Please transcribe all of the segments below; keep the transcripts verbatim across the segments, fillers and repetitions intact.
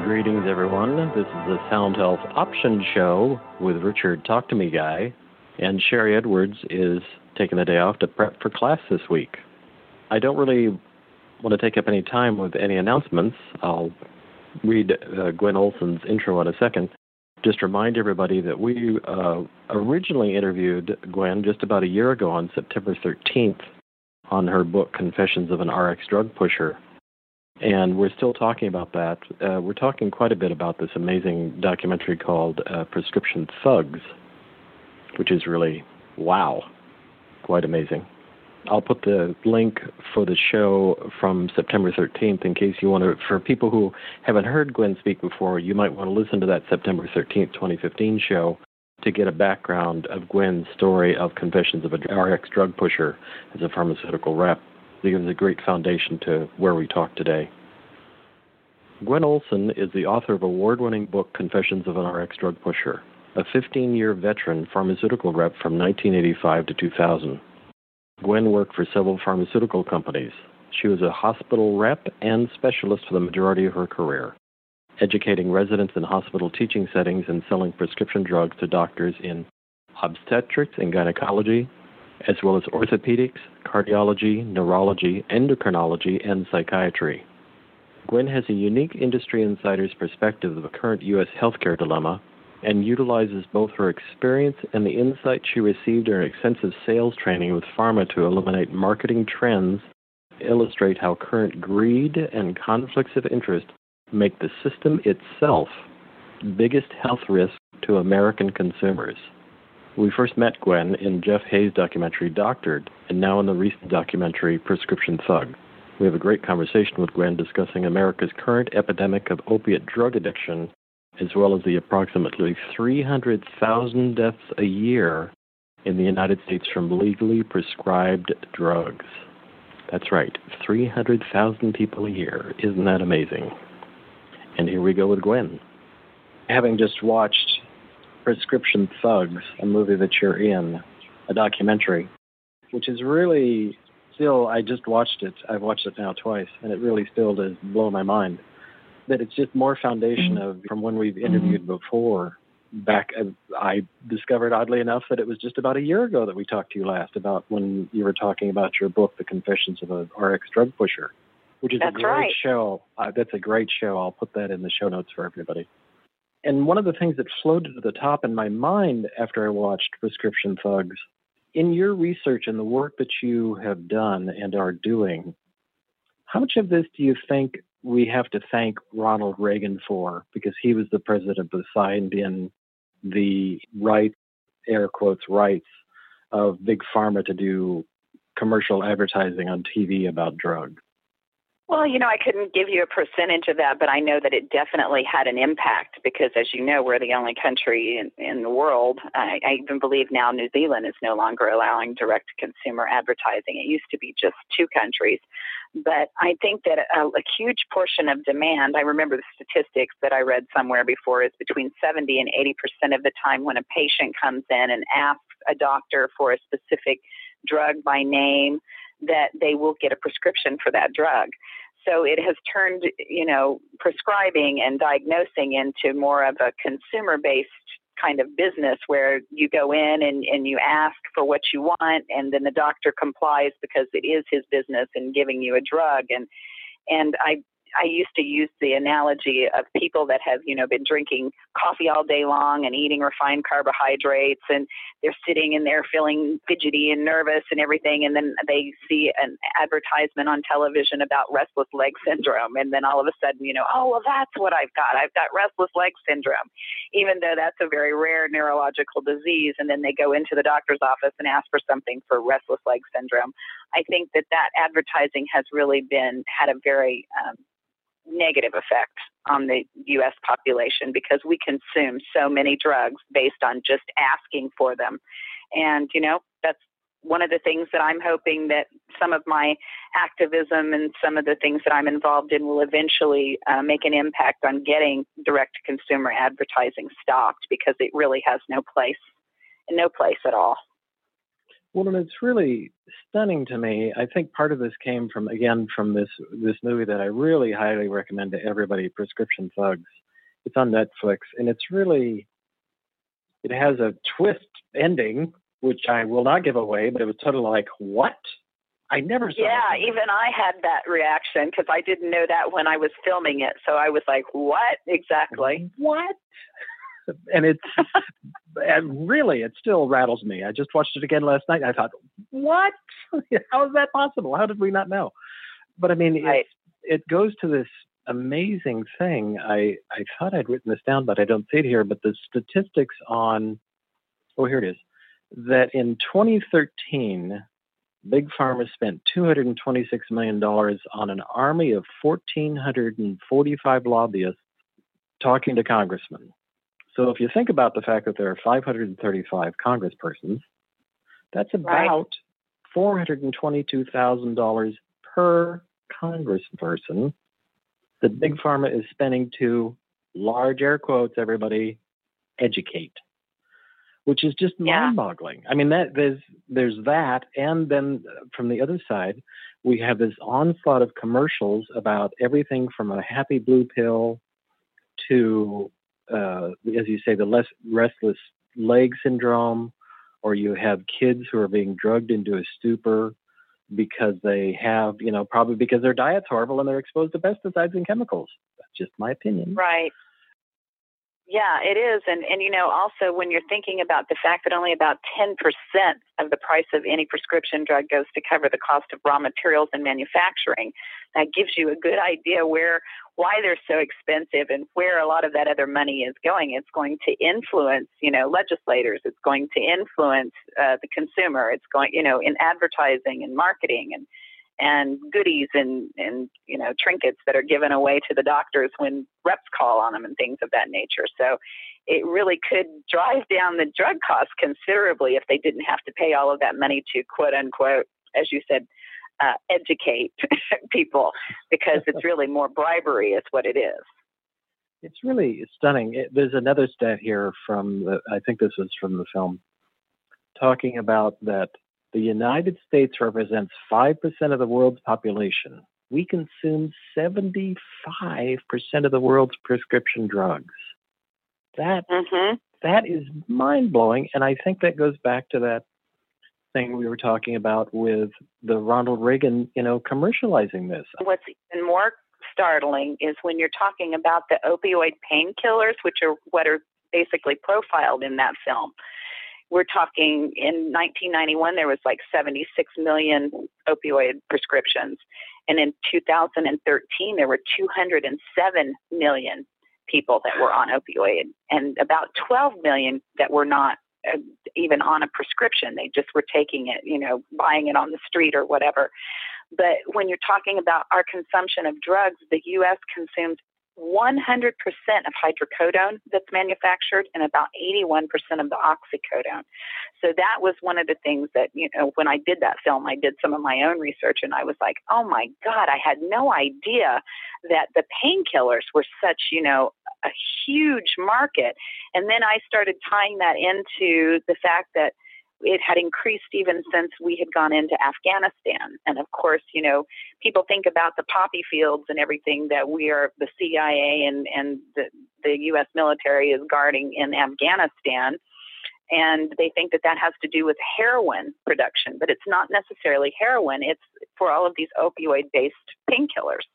Greetings, everyone. This is the Sound Health Option Show with Richard Talk to Me Guy, and Sherry Edwards is taking the day off to prep for class this week. I don't really want to take up any time with any announcements. I'll read uh, Gwen Olson's intro in a second. Just remind everybody that we uh, originally interviewed Gwen just about a year ago on September thirteenth on her book, Confessions of an R X Drug Pusher. And we're still talking about that. Uh, we're talking quite a bit about this amazing documentary called uh, Prescription Thugs, which is really, wow, quite amazing. I'll put the link for the show from September thirteenth in case you want to, for people who haven't heard Gwen speak before, you might want to listen to that September thirteenth, twenty fifteen show to get a background of Gwen's story of Confessions of an R X Drug Pusher as a pharmaceutical rep. It gives a great foundation to where we talk today. Gwen Olson is the author of award-winning book Confessions of an R X Drug Pusher, a fifteen-year veteran pharmaceutical rep from nineteen eighty-five to two thousand. Gwen worked for several pharmaceutical companies. She was a hospital rep and specialist for the majority of her career, educating residents in hospital teaching settings and selling prescription drugs to doctors in obstetrics and gynecology, as well as orthopedics, cardiology, neurology, endocrinology, and psychiatry. Gwen has a unique industry insider's perspective of the current U S healthcare dilemma and utilizes both her experience and the insight she received in her extensive sales training with pharma to eliminate marketing trends, illustrate how current greed and conflicts of interest make the system itself the biggest health risk to American consumers. We first met Gwen in Jeff Hayes' documentary, Doctored, and now in the recent documentary, Prescription Thug. We have a great conversation with Gwen discussing America's current epidemic of opiate drug addiction, as well as the approximately three hundred thousand deaths a year in the United States from legally prescribed drugs. That's right, three hundred thousand people a year. Isn't that amazing? And here we go with Gwen. Having just watched Prescription Thugs, a movie that you're in, a documentary, which is really still, I just watched it. I've watched it now twice, and it really still does blow my mind. That it's just more foundation of from when we've interviewed before. Back, I discovered, oddly enough, that it was just about a year ago that we talked to you last about when you were talking about your book, The Confessions of an R X Drug Pusher, which is That's a great right. show. Uh, that's a great show. I'll put that in the show notes for everybody. And one of the things that floated to the top in my mind after I watched Prescription Thugs, in your research and the work that you have done and are doing, how much of this do you think we have to thank Ronald Reagan for? Because he was the president who signed in the rights, air quotes, rights of Big Pharma to do commercial advertising on T V about drugs. Well, you know, I couldn't give you a percentage of that, but I know that it definitely had an impact because, as you know, we're the only country in, in the world. I, I even believe now New Zealand is no longer allowing direct-to-consumer advertising. It used to be just two countries. But I think that a, a huge portion of demand, I remember the statistics that I read somewhere before, is between seventy and eighty percent of the time when a patient comes in and asks a doctor for a specific drug by name, that they will get a prescription for that drug. So it has turned, you know, prescribing and diagnosing into more of a consumer-based kind of business where you go in and, and you ask for what you want, and then the doctor complies because it is his business in giving you a drug. And and I I used to use the analogy of people that have, you know, been drinking coffee all day long and eating refined carbohydrates, and they're sitting in there feeling fidgety and nervous and everything, and then they see an advertisement on television about restless leg syndrome, and then all of a sudden, you know, oh, well, that's what I've got. I've got restless leg syndrome, even though that's a very rare neurological disease, and then they go into the doctor's office and ask for something for restless leg syndrome. I think that that advertising has really been, had a very um, negative effect on the U S population because we consume so many drugs based on just asking for them. And, you know, that's one of the things that I'm hoping that some of my activism and some of the things that I'm involved in will eventually uh, make an impact on getting direct-to-consumer advertising stopped because it really has no place, no place at all. Well, and it's really stunning to me. I think part of this came from, again, from this this movie that I really highly recommend to everybody, Prescription Thugs. It's on Netflix, and it's really, it has a twist ending, which I will not give away, but it was totally like, what? I never saw Yeah, that. even I had that reaction because I didn't know that when I was filming it. So I was like, what exactly? What? And it's, and really, it still rattles me. I just watched it again last night. And I thought, what? How is that possible? How did we not know? But I mean, Right. it, it goes to this amazing thing. I, I thought I'd written this down, but I don't see it here. But the statistics on, oh, here it is, that in twenty thirteen, Big Pharma spent two hundred twenty-six million dollars on an army of one thousand four hundred forty-five lobbyists talking to congressmen. So if you think about the fact that there are five hundred thirty-five congresspersons, that's about right. four hundred twenty-two thousand dollars per congressperson that Big Pharma is spending to, large air quotes, everybody, educate, which is just yeah. mind-boggling. I mean, that there's there's that, and then from the other side, we have this onslaught of commercials about everything from a happy blue pill to Uh, as you say, the less restless leg syndrome, or you have kids who are being drugged into a stupor because they have, you know, probably because their diet's horrible and they're exposed to pesticides and chemicals. That's just my opinion. Right. Yeah, it is. And, and, you know, also when you're thinking about the fact that only about ten percent of the price of any prescription drug goes to cover the cost of raw materials and manufacturing, that gives you a good idea where, why they're so expensive and where a lot of that other money is going. It's going to influence, you know, legislators. It's going to influence uh, the consumer. It's going, you know, in advertising and marketing and and goodies and, and, you know, trinkets that are given away to the doctors when reps call on them and things of that nature. So it really could drive down the drug costs considerably if they didn't have to pay all of that money to, quote unquote, as you said, uh, educate people, because it's really more bribery is what it is. It's really stunning. It, there's another stat here from, the, I think this was from the film, talking about that the United States represents five percent of the world's population. We consume seventy-five percent of the world's prescription drugs. That, mm-hmm. that is mind-blowing, and I think that goes back to that thing we were talking about with the Ronald Reagan, you know, commercializing this. What's even more startling is when you're talking about the opioid painkillers, which are what are basically profiled in that film. We're talking in nineteen ninety-one, there was like seventy-six million opioid prescriptions. And in two thousand thirteen, there were two hundred seven million people that were on opioid and about twelve million that were not uh, even on a prescription. They just were taking it, you know, buying it on the street or whatever. But when you're talking about our consumption of drugs, the U S consumes one hundred percent of hydrocodone that's manufactured and about eighty-one percent of the oxycodone. So that was one of the things that, you know, when I did that film, I did some of my own research and I was like, oh my God, I had no idea that the painkillers were such, you know, a huge market. And then I started tying that into the fact that it had increased even since we had gone into Afghanistan. And of course, you know, people think about the poppy fields and everything that we are, the C I A and, and the, the U S military is guarding in Afghanistan. And they think that that has to do with heroin production, but it's not necessarily heroin. It's for all of these opioid-based painkillers.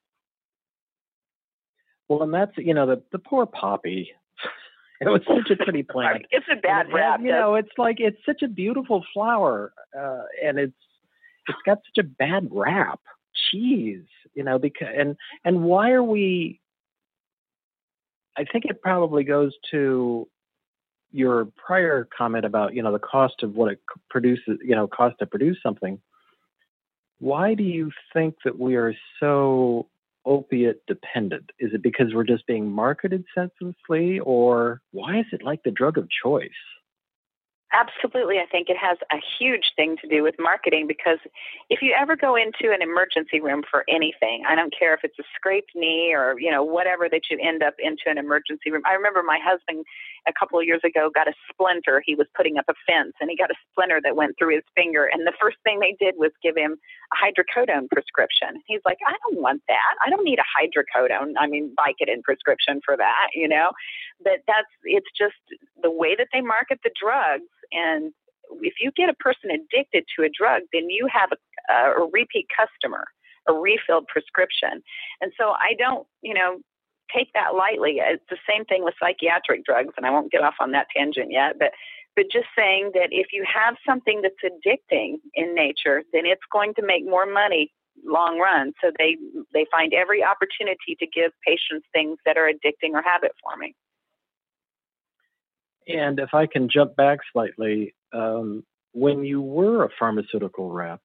Well, and that's, you know, the, the poor poppy. It was such a pretty plant. It's a bad it, rap. You know, it's like, it's such a beautiful flower, uh, and it's it's got such a bad rap. Jeez, you know, because and and why are we? I think it probably goes to your prior comment about, you know, the cost of what it produces, you know, cost to produce something. Why do you think that we are so opiate dependent? Is it because we're just being marketed senselessly, or why is it like the drug of choice? Absolutely. I think it has a huge thing to do with marketing, because if you ever go into an emergency room for anything, I don't care if it's a scraped knee or, you know, whatever, that you end up into an emergency room. I remember my husband a couple of years ago got a splinter. He was putting up a fence and he got a splinter that went through his finger. And the first thing they did was give him a hydrocodone prescription. He's like, I don't want that. I don't need a hydrocodone. I mean, Vicodin prescription for that, you know, but that's, it's just the way that they market the drugs. And if you get a person addicted to a drug, then you have a, a repeat customer, a refilled prescription. And so I don't, you know, take that lightly. It's the same thing with psychiatric drugs, and I won't get off on that tangent yet, but but just saying that if you have something that's addicting in nature, then it's going to make more money long run. So they they find every opportunity to give patients things that are addicting or habit forming. And if I can jump back slightly, um, when you were a pharmaceutical rep,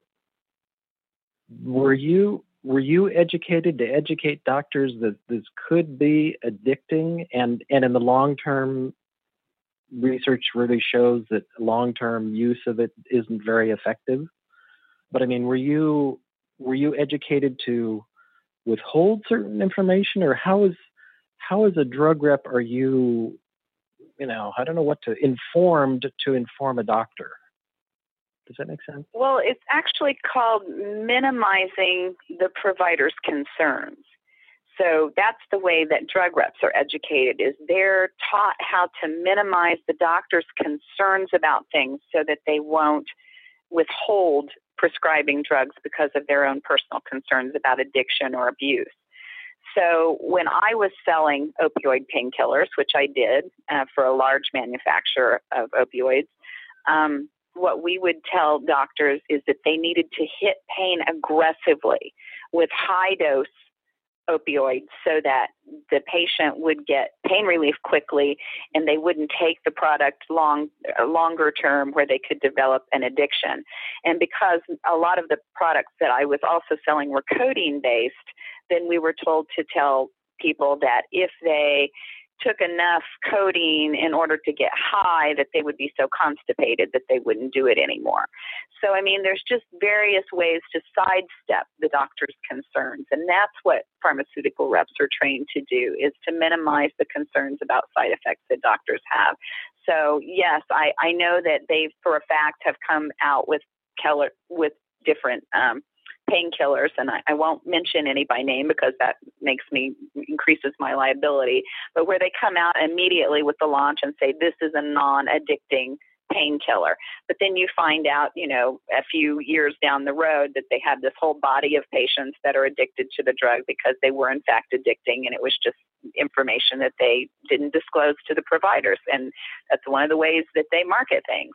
were you were you educated to educate doctors that this could be addicting, and, and in the long term, research really shows that long term use of it isn't very effective? But I mean, were you were you educated to withhold certain information, or how is how as a drug rep are you? You know, I don't know what to, informed to inform a doctor. Does that make sense? Well, it's actually called minimizing the provider's concerns. So that's the way that drug reps are educated, is they're taught how to minimize the doctor's concerns about things so that they won't withhold prescribing drugs because of their own personal concerns about addiction or abuse. So when I was selling opioid painkillers, which I did uh, for a large manufacturer of opioids, um, what we would tell doctors is that they needed to hit pain aggressively with high-dose opioids so that the patient would get pain relief quickly and they wouldn't take the product long, longer term where they could develop an addiction. And because a lot of the products that I was also selling were codeine-based, then we were told to tell people that if they took enough codeine in order to get high, that they would be so constipated that they wouldn't do it anymore. So, I mean, there's just various ways to sidestep the doctor's concerns. And that's what pharmaceutical reps are trained to do, is to minimize the concerns about side effects that doctors have. So, yes, I, I know that they, for a fact, have come out with Keller, with different um, painkillers, and I, I won't mention any by name because that makes me, increases my liability, but where they come out immediately with the launch and say, this is a non-addicting painkiller. But then you find out, you know, a few years down the road that they have this whole body of patients that are addicted to the drug because they were in fact addicting, and it was just information that they didn't disclose to the providers. And that's one of the ways that they market things.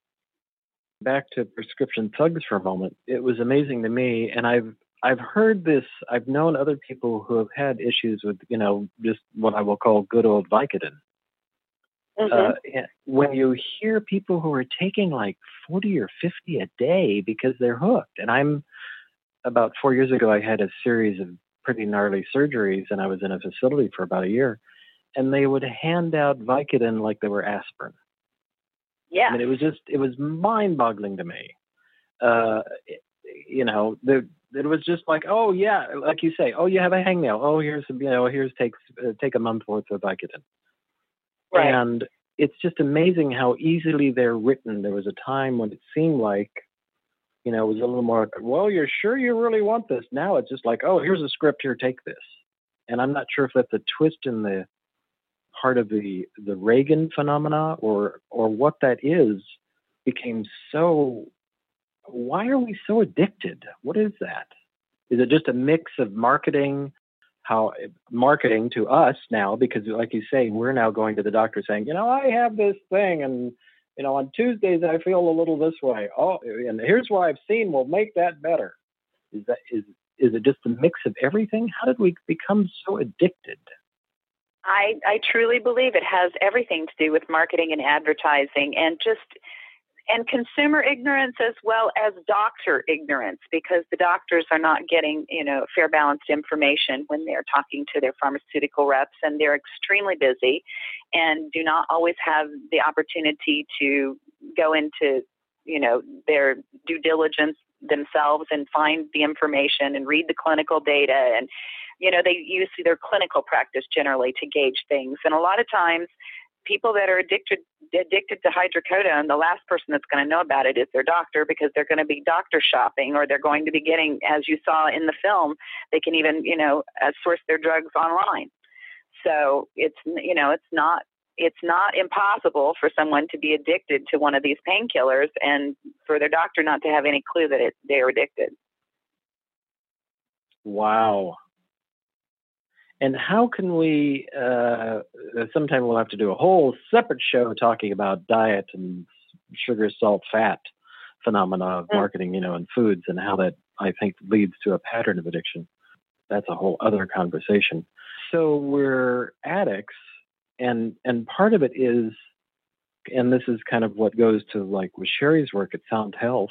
Back to prescription thugs for a moment. It was amazing to me, and I've I've heard this. I've known other people who have had issues with, you know, just what I will call good old Vicodin. Mm-hmm. Uh, when you hear people who are taking like forty or fifty a day because they're hooked, and I'm about four years ago, I had a series of pretty gnarly surgeries, and I was in a facility for about a year, and they would hand out Vicodin like they were aspirin. Yeah. I mean, it was just, it was mind-boggling to me. Uh, it, you know, the, it was just like, oh yeah, like you say, oh, you have a hangnail. Oh, here's, you know, here's take uh, take a month worth of Vicodin. Right. And it's just amazing how easily they're written. There was a time when it seemed like, you know, it was a little more, well, you're sure you really want this? Now it's just like, oh, here's a script, here, take this. And I'm not sure if that's a twist in the part of the, the Reagan phenomena or or what that is, became so, why are we so addicted? What is that? Is it just a mix of marketing, how marketing to us now, because like you say, we're now going to the doctor saying, you know, I have this thing and, you know, on Tuesdays I feel a little this way. Oh, and here's what I've seen will make that better. Is that, is, is it just a mix of everything? How did we become so addicted? I, I truly believe it has everything to do with marketing and advertising, and just and consumer ignorance as well as doctor ignorance, because the doctors are not getting, you know, fair, balanced information when they're talking to their pharmaceutical reps, and they're extremely busy and do not always have the opportunity to go into, you know, their due diligence themselves and find the information and read the clinical data. And, you know, they use their clinical practice generally to gauge things. And a lot of times people that are addicted addicted to hydrocodone, the last person that's going to know about it is their doctor, because they're going to be doctor shopping, or they're going to be getting, as you saw in the film, they can even, you know, uh, source their drugs online. So it's, you know, it's not, it's not impossible for someone to be addicted to one of these painkillers and for their doctor not to have any clue that it, they are addicted. Wow. And how can we, uh, sometime we'll have to do a whole separate show talking about diet and sugar, salt, fat phenomena of mm. marketing, you know, and foods, and how that, I think, leads to a pattern of addiction. That's a whole other conversation. So we're addicts, and and part of it is, and this is kind of what goes to like with Sherry's work at Sound Health,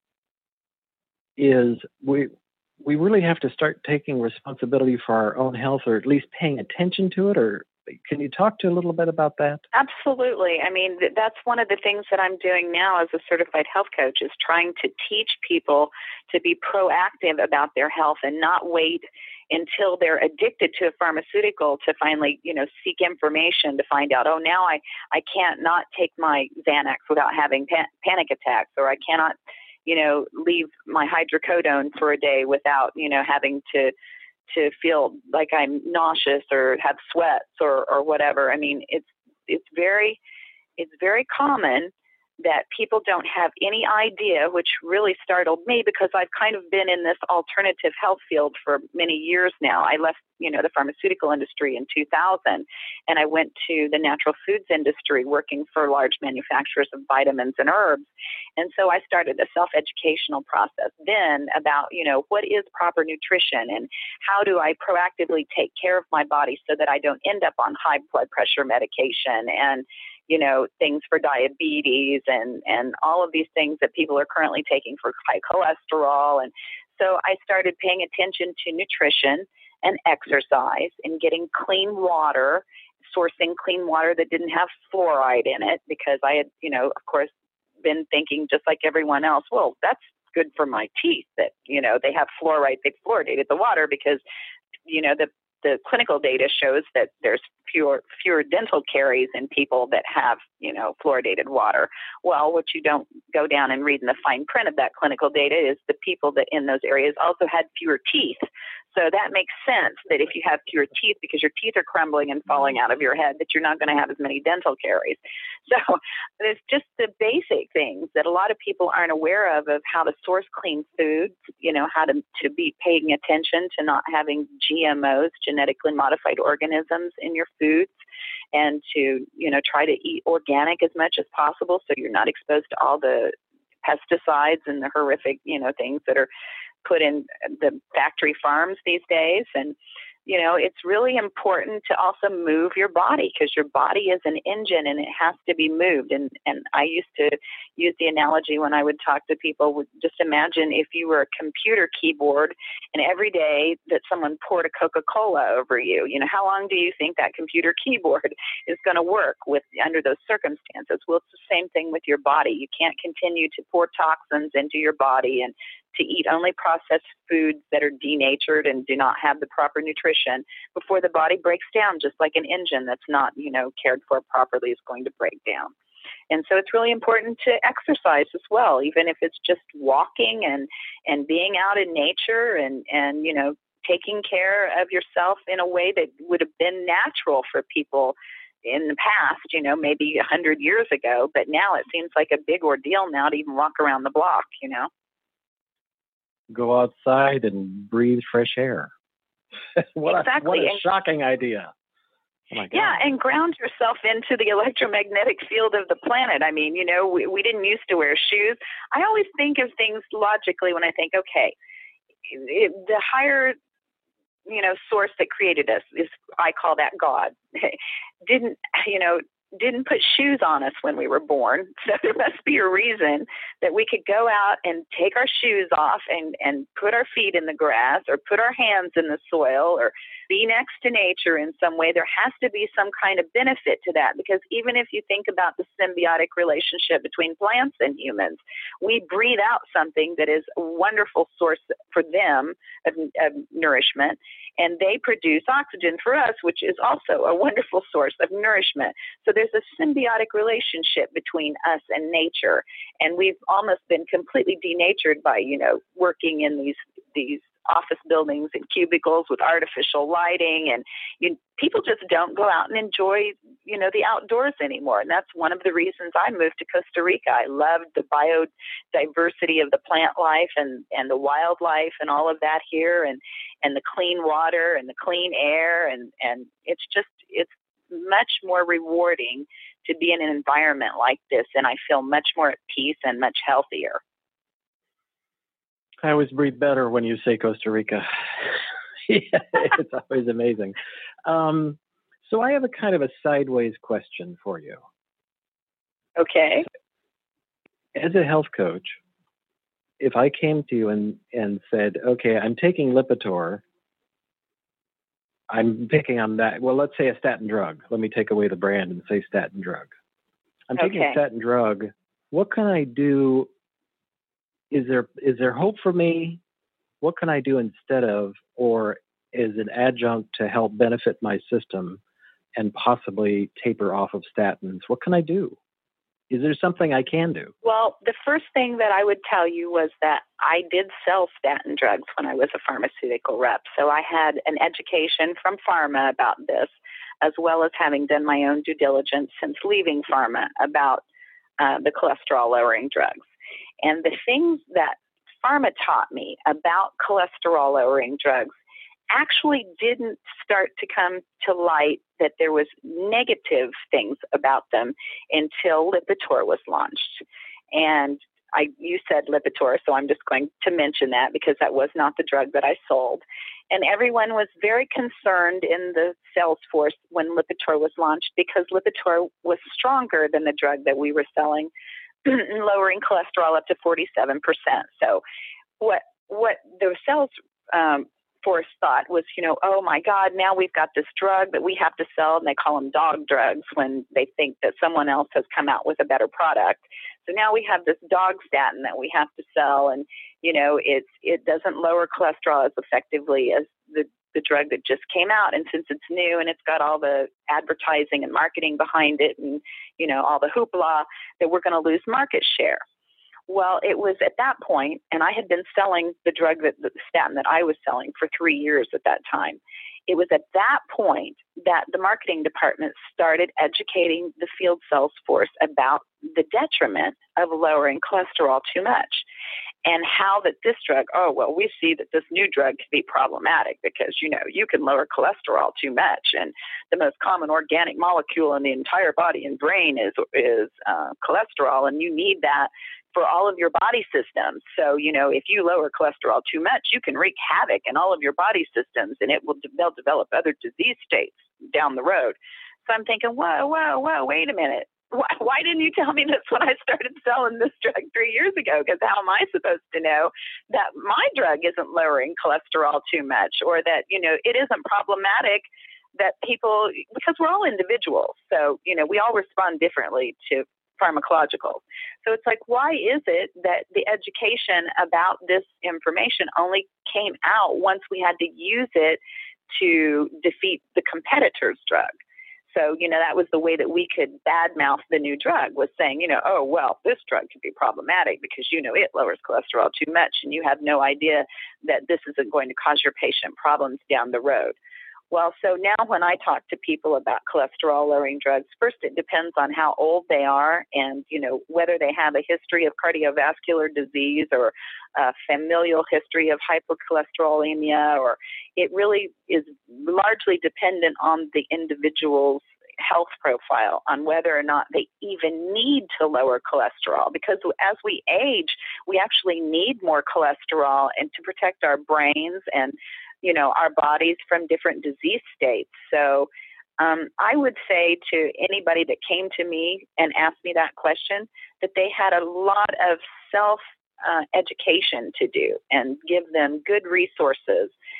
is we we really have to start taking responsibility for our own health, or at least paying attention to it. Or can you talk to a little bit about that? Absolutely. I mean, th- that's one of the things that I'm doing now as a certified health coach, is trying to teach people to be proactive about their health and not wait until they're addicted to a pharmaceutical to finally, you know, seek information to find out, oh, now I, I can't not take my Xanax without having pan- panic attacks, or I cannot, you know, leave my hydrocodone for a day without, you know, having to to feel like I'm nauseous or have sweats or, or whatever. I mean, it's it's very it's very common that people don't have any idea, which really startled me, because I've kind of been in this alternative health field for many years now. I left, you know, the pharmaceutical industry in two thousand, and I went to the natural foods industry working for large manufacturers of vitamins and herbs. And so I started a self-educational process then about, you know, what is proper nutrition and how do I proactively take care of my body so that I don't end up on high blood pressure medication and, you know, things for diabetes and, and all of these things that people are currently taking for high cholesterol. And so I started paying attention to nutrition and exercise and getting clean water, sourcing clean water that didn't have fluoride in it, because I had, you know, of course, been thinking just like everyone else, well, that's good for my teeth that, you know, they have fluoride, they fluoridated the water because, you know, the the clinical data shows that there's fewer fewer dental caries in people that have, you know, fluoridated water. Well, what you don't go down and read in the fine print of that clinical data is the people that in those areas also had fewer teeth. So that makes sense that if you have fewer teeth, because your teeth are crumbling and falling out of your head, that you're not going to have as many dental caries. So there's just the basic things that a lot of people aren't aware of, of how to source clean foods, you know, how to, to be paying attention to not having G M Os, genetically modified organisms, in your foods, and to, you know, try to eat organic as much as possible so you're not exposed to all the pesticides and the horrific, you know, things that are put in the factory farms these days. And, you know, it's really important to also move your body, because your body is an engine and it has to be moved. And, and I used to use the analogy when I would talk to people, just imagine if you were a computer keyboard and every day that someone poured a Coca-Cola over you, you know, how long do you think that computer keyboard is going to work with under those circumstances? Well, it's the same thing with your body. You can't continue to pour toxins into your body and to eat only processed foods that are denatured and do not have the proper nutrition before the body breaks down, just like an engine that's not, you know, cared for properly is going to break down. And so it's really important to exercise as well, even if it's just walking and, and being out in nature and, and, you know, taking care of yourself in a way that would have been natural for people in the past, you know, maybe a hundred years ago. But now it seems like a big ordeal now to even walk around the block, you know. Go outside and breathe fresh air. what exactly. a, what a and, shocking idea. Oh my God. Yeah, and ground yourself into the electromagnetic field of the planet. I mean, you know, we, we didn't used to wear shoes. I always think of things logically when I think, okay, it, the higher, you know, source that created us is, I call that God, didn't, you know, didn't put shoes on us when we were born. So there must be a reason that we could go out and take our shoes off and, and put our feet in the grass or put our hands in the soil or be next to nature in some way, there has to be some kind of benefit to that, because even if you think about the symbiotic relationship between plants and humans, we breathe out something that is a wonderful source for them of, of nourishment, and they produce oxygen for us, which is also a wonderful source of nourishment. So there's a symbiotic relationship between us and nature, and we've almost been completely denatured by, you know, working in these these office buildings and cubicles with artificial lighting, and you, people just don't go out and enjoy, you know, the outdoors anymore. And that's one of the reasons I moved to Costa Rica. I loved the biodiversity of the plant life and, and the wildlife and all of that here, and, and the clean water and the clean air. And, and it's just, it's much more rewarding to be in an environment like this. And I feel much more at peace and much healthier. I always breathe better when you say Costa Rica. Yeah, it's always amazing. Um, so I have a kind of a sideways question for you. Okay. As a health coach, if I came to you and, and said, okay, I'm taking Lipitor, I'm picking on that, well, let's say a statin drug. Let me take away the brand and say statin drug. I'm taking okay. a statin drug. What can I do? Is there is there hope for me? What can I do instead of, or as an adjunct to help benefit my system and possibly taper off of statins? What can I do? Is there something I can do? Well, the first thing that I would tell you was that I did sell statin drugs when I was a pharmaceutical rep. So I had an education from pharma about this, as well as having done my own due diligence since leaving pharma about uh, the cholesterol-lowering drugs. And the things that pharma taught me about cholesterol-lowering drugs actually didn't start to come to light that there was negative things about them until Lipitor was launched. And I, you said Lipitor, so I'm just going to mention that because that was not the drug that I sold. And everyone was very concerned in the sales force when Lipitor was launched because Lipitor was stronger than the drug that we were selling, lowering cholesterol up to forty-seven percent. So what what the sales um, force thought was, you know, oh my God, now we've got this drug that we have to sell, and they call them dog drugs when they think that someone else has come out with a better product. So now we have this dog statin that we have to sell, and you know, it's it doesn't lower cholesterol as effectively as the the drug that just came out. And since it's new and it's got all the advertising and marketing behind it and, you know, all the hoopla, that we're going to lose market share. Well, it was at that point, and I had been selling the drug, that the statin that I was selling for three years at that time. It was at that point that the marketing department started educating the field sales force about the detriment of lowering cholesterol too much. And how that this drug, oh, well, we see that this new drug can be problematic because, you know, you can lower cholesterol too much. And the most common organic molecule in the entire body and brain is is uh, cholesterol, and you need that for all of your body systems. So, you know, if you lower cholesterol too much, you can wreak havoc in all of your body systems, and it will they'll develop other disease states down the road. So I'm thinking, whoa, whoa, whoa, wait a minute. Why, why didn't you tell me this when I started selling this drug three years ago? Because how am I supposed to know that my drug isn't lowering cholesterol too much, or that, you know, it isn't problematic that people, because we're all individuals. So, you know, we all respond differently to pharmacological. So it's like, why is it that the education about this information only came out once we had to use it to defeat the competitor's drug? So, you know, that was the way that we could badmouth the new drug, was saying, you know, oh, well, this drug could be problematic because, you know, it lowers cholesterol too much, and you have no idea that this isn't going to cause your patient problems down the road. Well, so now when I talk to people about cholesterol-lowering drugs, first it depends on how old they are and, you know, whether they have a history of cardiovascular disease or a familial history of hypercholesterolemia, or it really is largely dependent on the individual's health profile, on whether or not they even need to lower cholesterol. Because as we age, we actually need more cholesterol and to protect our brains and, you know, our bodies from different disease states. So um, I would say to anybody that came to me and asked me that question, that they had a lot of self uh, education to do, and give them good resources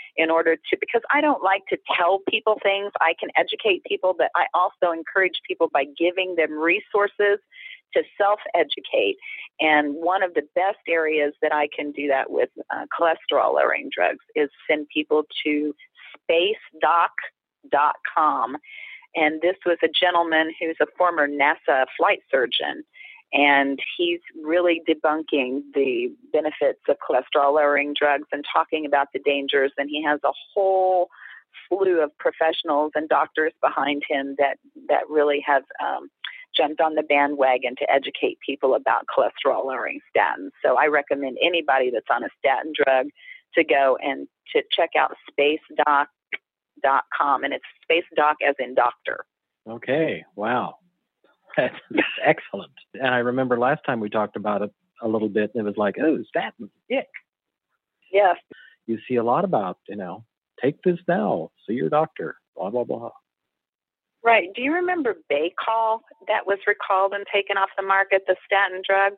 in order to, because I don't like to tell people things. I can educate people, but I also encourage people by giving them resources to self-educate. And one of the best areas that I can do that with uh, cholesterol-lowering drugs is send people to space doc dot com. And this was a gentleman who's a former NASA flight surgeon, and he's really debunking the benefits of cholesterol-lowering drugs and talking about the dangers. And he has a whole slew of professionals and doctors behind him that, that really have um, jumped on the bandwagon to educate people about cholesterol-lowering statins. So I recommend anybody that's on a statin drug to go and to check out space doc dot com, and it's space doc as in doctor. Okay, wow. That's, that's excellent. And I remember last time we talked about it a little bit, and it was like, oh, statins, ick. Yes. You see a lot about, you know, take this now, see your doctor, blah, blah, blah. Right. Do you remember Baycol that was recalled and taken off the market, the statin drug?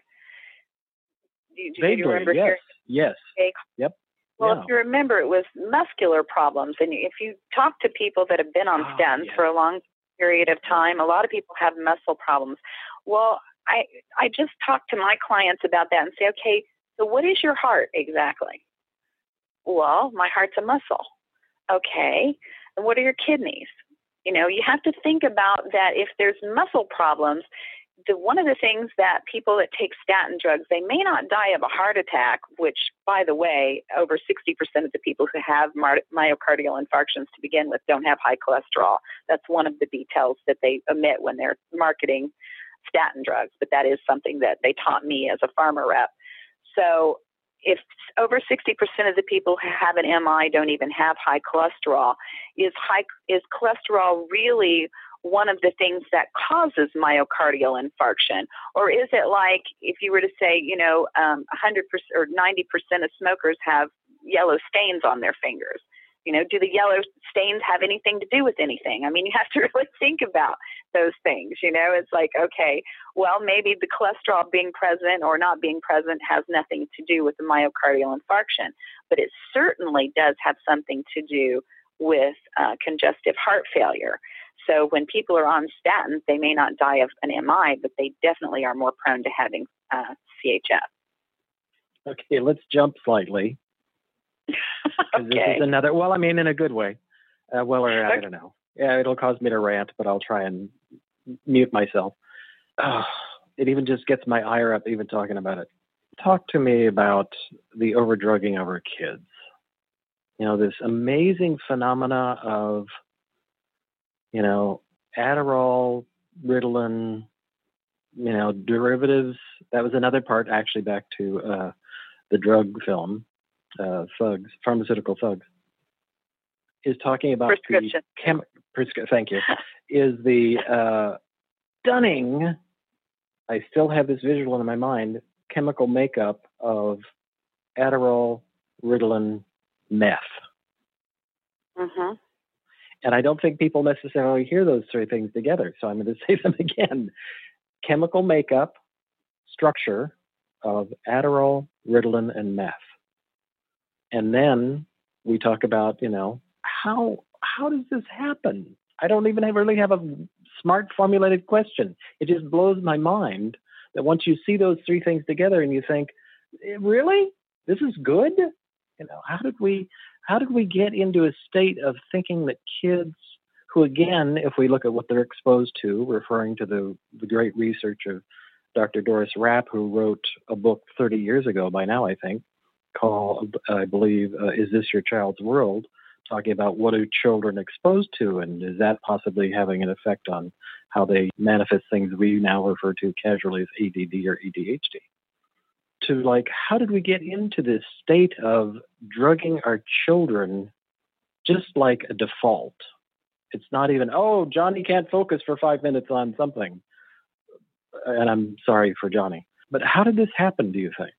Do, do Vaguely, you remember? Yes, yes. Baycol? Yep. Well, yeah. If you remember, it was muscular problems. And if you talk to people that have been on oh, statins yes. for a long period of time, a lot of people have muscle problems. Well, I I just talk to my clients about that and say, okay, so what is your heart exactly? Well, my heart's a muscle. Okay. And what are your kidneys? You know, you have to think about that if there's muscle problems, the, one of the things that people that take statin drugs, they may not die of a heart attack, which, by the way, over sixty percent of the people who have myocardial infarctions to begin with don't have high cholesterol. That's one of the details that they omit when they're marketing statin drugs, but that is something that they taught me as a pharma rep. So if over sixty percent of the people who have an M I don't even have high cholesterol, is high is cholesterol really one of the things that causes myocardial infarction? Or is it like if you were to say, you know, um, one hundred percent or ninety percent of smokers have yellow stains on their fingers? You know, do the yellow stains have anything to do with anything? I mean, you have to really think about those things. You know, it's like, okay, well, maybe the cholesterol being present or not being present has nothing to do with the myocardial infarction, but it certainly does have something to do with uh, congestive heart failure. So when people are on statins, they may not die of an M I, but they definitely are more prone to having uh, C H F. Okay, let's jump slightly. Okay. This is another, well, I mean, in a good way. Uh, well, or I don't know. Yeah, it'll cause me to rant, but I'll try and mute myself. Oh, it even just gets my ire up even talking about it. Talk to me about the overdrugging of our kids. You know, this amazing phenomena of, you know, Adderall, Ritalin, you know, derivatives. That was another part, actually, back to uh, the drug film, uh, Thugs, Pharmaceutical Thugs, is talking about prescription. the chem- prescri- thank you, is the uh, stunning, I still have this visual in my mind, chemical makeup of Adderall, Ritalin, meth. Mm-hmm. And I don't think people necessarily hear those three things together. So I'm going to say them again. Chemical makeup, structure of Adderall, Ritalin, and meth. And then we talk about, you know, how how does this happen? I don't even have, really have a smart formulated question. It just blows my mind that once you see those three things together and you think, really? This is good? You know, how did we how did we get into a state of thinking that kids who, again, if we look at what they're exposed to, referring to the, the great research of Doctor Doris Rapp, who wrote a book thirty years ago by now, I think, called, I believe, uh, Is This Your Child's World? Talking about what are children exposed to, and is that possibly having an effect on how they manifest things we now refer to casually as A D D or A D H D. To like, how did we get into this state of drugging our children just like a default? It's not even, oh, Johnny can't focus for five minutes on something. And I'm sorry for Johnny. But how did this happen, do you think?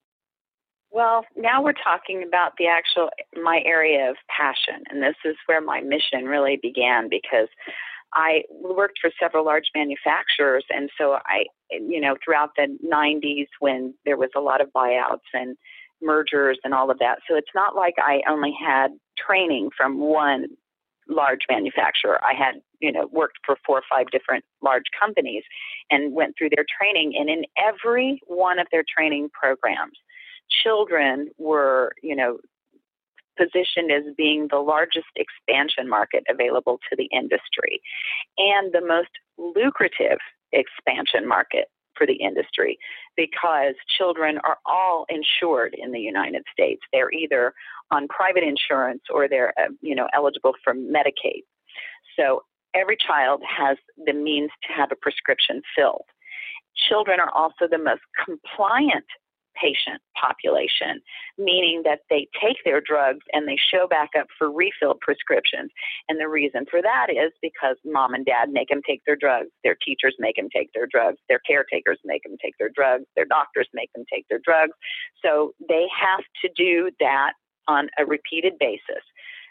Well, now we're talking about the actual, my area of passion. And this is where my mission really began, because I worked for several large manufacturers. And so I, you know, throughout the nineties when there was a lot of buyouts and, mergers and all of that. So it's not like I only had training from one large manufacturer. I had, you know, worked for four or five different large companies and went through their training. And in every one of their training programs, children were, you know, positioned as being the largest expansion market available to the industry and the most lucrative expansion market for the industry, because children are all insured in the United States. They're either on private insurance or they're, uh, you know, eligible for Medicaid. So every child has the means to have a prescription filled. Children are also the most compliant patient population, meaning that they take their drugs and they show back up for refilled prescriptions. And the reason for that is because mom and dad make them take their drugs, their teachers make them take their drugs, their caretakers make them take their drugs, their doctors make them take their drugs. So they have to do that on a repeated basis.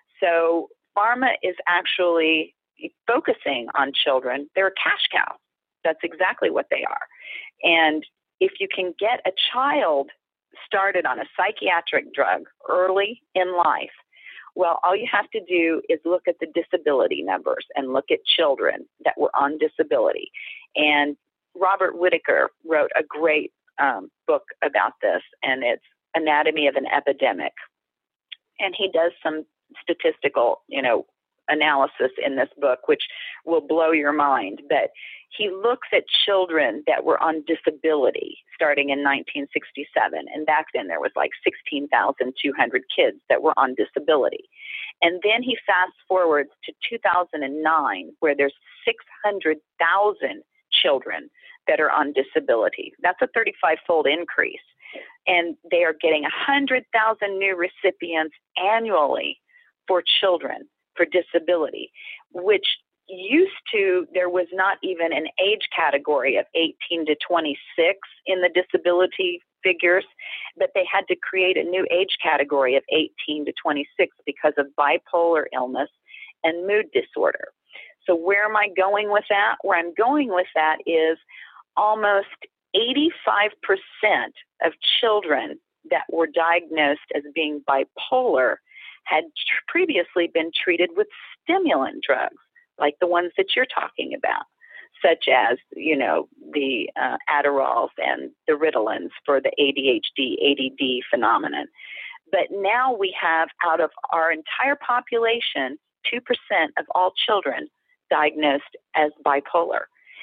So pharma is actually focusing on children. They're a cash cow. That's exactly what they are. And if you can get a child started on a psychiatric drug early in life, well, all you have to do is look at the disability numbers and look at children that were on disability. And Robert Whitaker wrote a great um, book about this, and it's Anatomy of an Epidemic. And he does some statistical, you know, analysis in this book, which will blow your mind. But he looks at children that were on disability starting in nineteen sixty-seven. And back then there was like sixteen thousand two hundred kids that were on disability. And then he fast forwards to two thousand nine, where there's six hundred thousand children that are on disability. That's a thirty-five-fold increase. And they are getting one hundred thousand new recipients annually for children for disability, which used to, there was not even an age category of eighteen to twenty-six in the disability figures, but they had to create a new age category of eighteen to twenty-six because of bipolar illness and mood disorder. So where am I going with that? Where I'm going with that is almost eighty-five percent of children that were diagnosed as being bipolar had tr- previously been treated with stimulant drugs, like the ones that you're talking about, such as, you know, the uh, Adderalls and the Ritalins for the A D H D, A D D phenomenon. But now we have, out of our entire population, two percent of all children diagnosed as bipolar.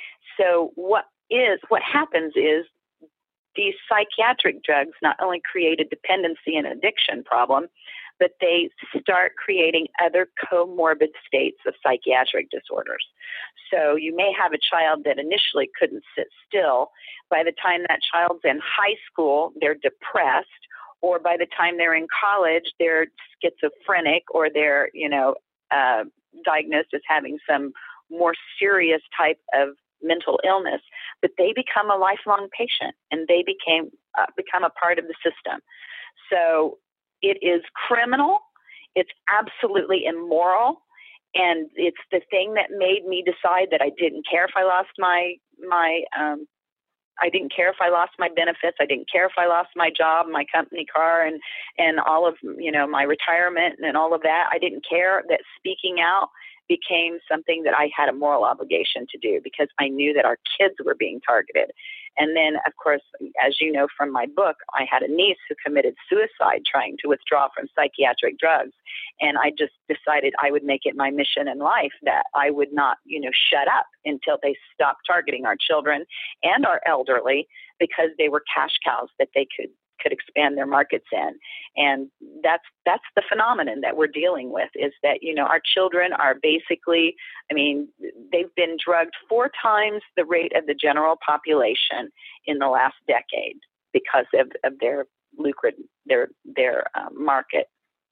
So what is, what happens is these psychiatric drugs not only create a dependency and addiction problem, but they start creating other comorbid states of psychiatric disorders. So you may have a child that initially couldn't sit still. By the time that child's in high school, they're depressed, or by the time they're in college, they're schizophrenic, or they're, you know, uh, diagnosed as having some more serious type of mental illness. But they become a lifelong patient, and they became uh, become a part of the system. So it is criminal. It's absolutely immoral. And it's the thing that made me decide that I didn't care if I lost my, my, um, I didn't care if I lost my benefits. I didn't care if I lost my job, my company car, and, and all of, you know, my retirement and all of that. I didn't care. That speaking out became something that I had a moral obligation to do, because I knew that our kids were being targeted. And then, of course, as you know from my book, I had a niece who committed suicide trying to withdraw from psychiatric drugs. And I just decided I would make it my mission in life that I would not, you know, shut up until they stopped targeting our children and our elderly, because they were cash cows that they could could expand their markets in. And that's that's the phenomenon that we're dealing with, is that, you know, our children are basically, I mean, they've been drugged four times the rate of the general population in the last decade because of, of their lucrative, their, their um, market.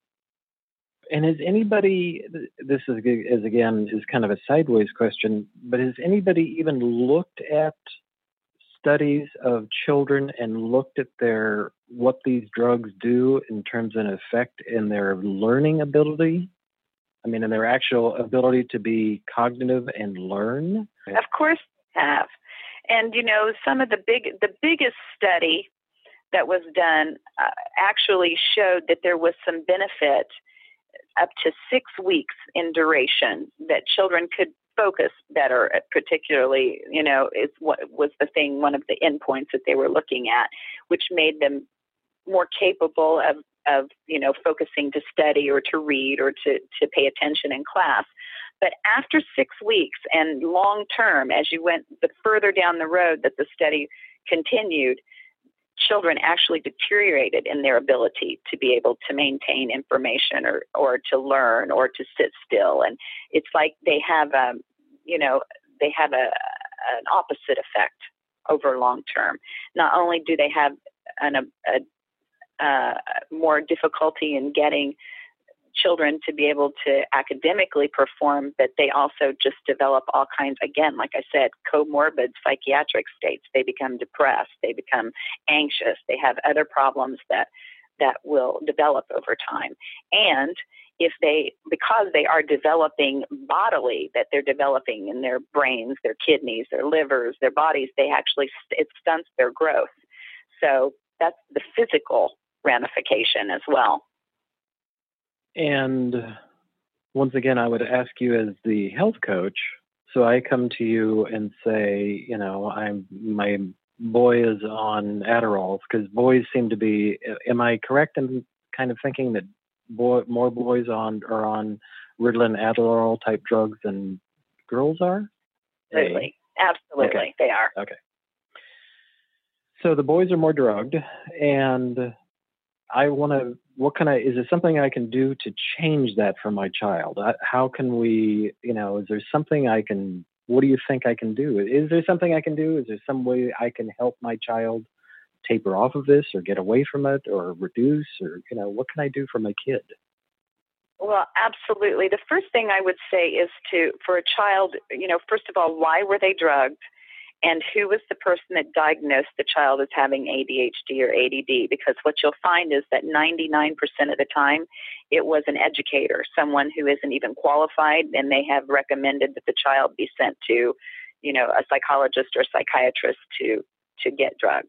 And has anybody, this is, is again, is kind of a sideways question, but has anybody even looked at studies of children and looked at their, what these drugs do in terms of effect in their learning ability? I mean, in their actual ability to be cognitive and learn? Of course, have. And, you know, some of the big, the biggest study that was done uh, actually showed that there was some benefit up to six weeks in duration, that children could focus better, particularly, you know, is what was the thing, one of the endpoints that they were looking at, which made them more capable of, of, you know, focusing to study or to read or to, to pay attention in class. But after six weeks and long term, as you went the further down the road that the study continued, children actually deteriorated in their ability to be able to maintain information or, or to learn or to sit still. And it's like they have, um, you know, they have a, an opposite effect over long term. Not only do they have an, a, a more difficulty in getting children to be able to academically perform, but they also just develop all kinds, again, like I said, comorbid psychiatric states. They become depressed, they become anxious, they have other problems that that will develop over time. And if they, because they are developing bodily, that they're developing in their brains, their kidneys, their livers, their bodies, they actually, it stunts their growth. So that's the physical ramification as well. And once again, I would ask you as the health coach, so I come to you and say, you know, I'm my boy is on Adderall, because boys seem to be, am I correct in kind of thinking that boy, more boys on are on Ritalin, Adderall type drugs than girls are? Absolutely. Absolutely. Okay. They are. Okay. So the boys are more drugged, and I want to, what can I, is there something I can do to change that for my child? How can we, you know, is there something I can, what do you think I can do? Is there something I can do? Is there some way I can help my child taper off of this or get away from it or reduce, or, you know, what can I do for my kid? Well, absolutely. The first thing I would say is to, for a child, you know, first of all, why were they drugged? And who was the person that diagnosed the child as having A D H D or A D D? Because what you'll find is that ninety-nine percent of the time, it was an educator, someone who isn't even qualified, and they have recommended that the child be sent to, you know, a psychologist or psychiatrist to, to get drugs.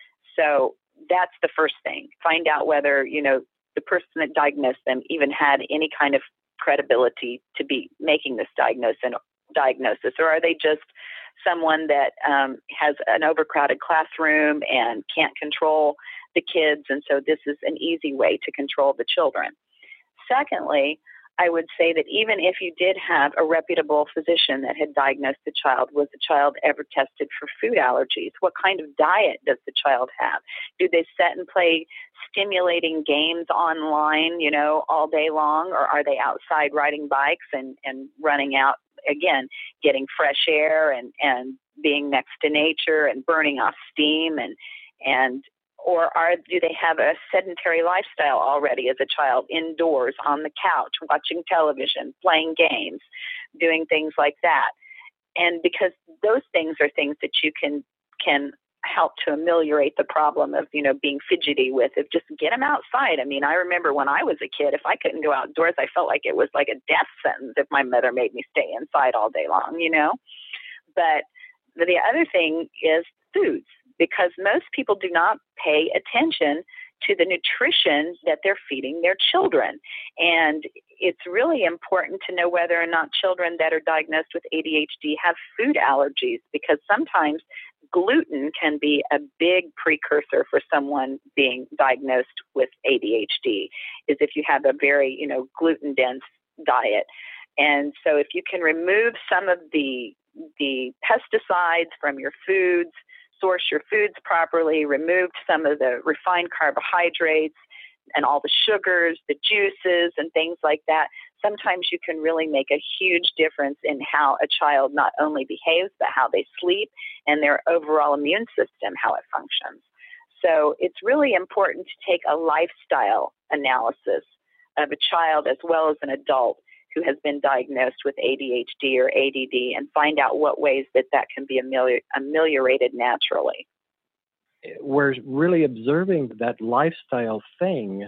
So that's the first thing. Find out whether, you know, the person that diagnosed them even had any kind of credibility to be making this diagnosis, diagnosis, or are they just someone that um, has an overcrowded classroom and can't control the kids, and so this is an easy way to control the children. Secondly, I would say that even if you did have a reputable physician that had diagnosed the child, was the child ever tested for food allergies? What kind of diet does the child have? Do they sit and play stimulating games online, you know, all day long, or are they outside riding bikes and, and running out, again, getting fresh air and, and being next to nature and burning off steam, and, and, or are, do they have a sedentary lifestyle already as a child, indoors, on the couch, watching television, playing games, doing things like that? And because those things are things that you can, can help to ameliorate the problem of, you know, being fidgety with, if just get them outside. I mean, I remember when I was a kid, if I couldn't go outdoors, I felt like it was like a death sentence if my mother made me stay inside all day long, you know. But the other thing is foods, because most people do not pay attention to the nutrition that they're feeding their children. And it's really important to know whether or not children that are diagnosed with A D H D have food allergies, because sometimes gluten can be a big precursor for someone being diagnosed with A D H D, is if you have a very, you know, gluten-dense diet. And so if you can remove some of the the pesticides from your foods, source your foods properly, remove some of the refined carbohydrates and all the sugars, the juices, and things like that, sometimes you can really make a huge difference in how a child not only behaves, but how they sleep and their overall immune system, how it functions. So it's really important to take a lifestyle analysis of a child as well as an adult who has been diagnosed with A D H D or A D D, and find out what ways that that can be amelior- ameliorated naturally. We're really observing that lifestyle thing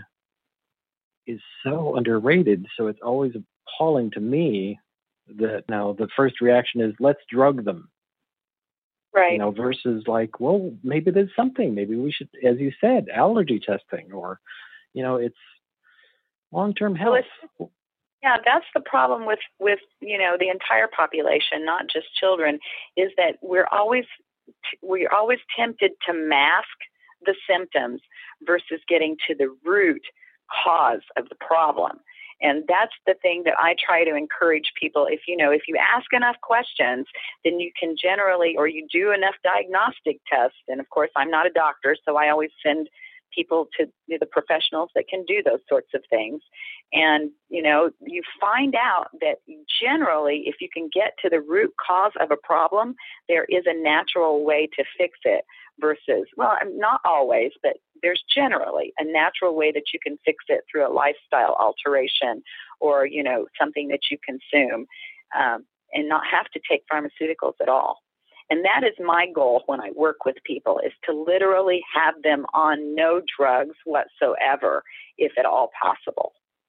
is so underrated. So it's always appalling to me that now the first reaction is, let's drug them. Right. You know, versus like, well, maybe there's something. Maybe we should, as you said, allergy testing, or, you know, it's long-term health. Well, yeah, that's the problem with, with, you know, the entire population, not just children, is that we're always, we're always tempted to mask the symptoms versus getting to the root cause of the problem. And that's the thing that I try to encourage people. If you know, if you ask enough questions, then you can generally, or you do enough diagnostic tests. And of course, I'm not a doctor, so I always send people to the professionals that can do those sorts of things. And, you know, you find out that generally, if you can get to the root cause of a problem, there is a natural way to fix it versus, well, not always, but there's generally a natural way that you can fix it through a lifestyle alteration or, you know, something that you consume, um, and not have to take pharmaceuticals at all. And that is my goal when I work with people, is to literally have them on no drugs whatsoever, if at all possible.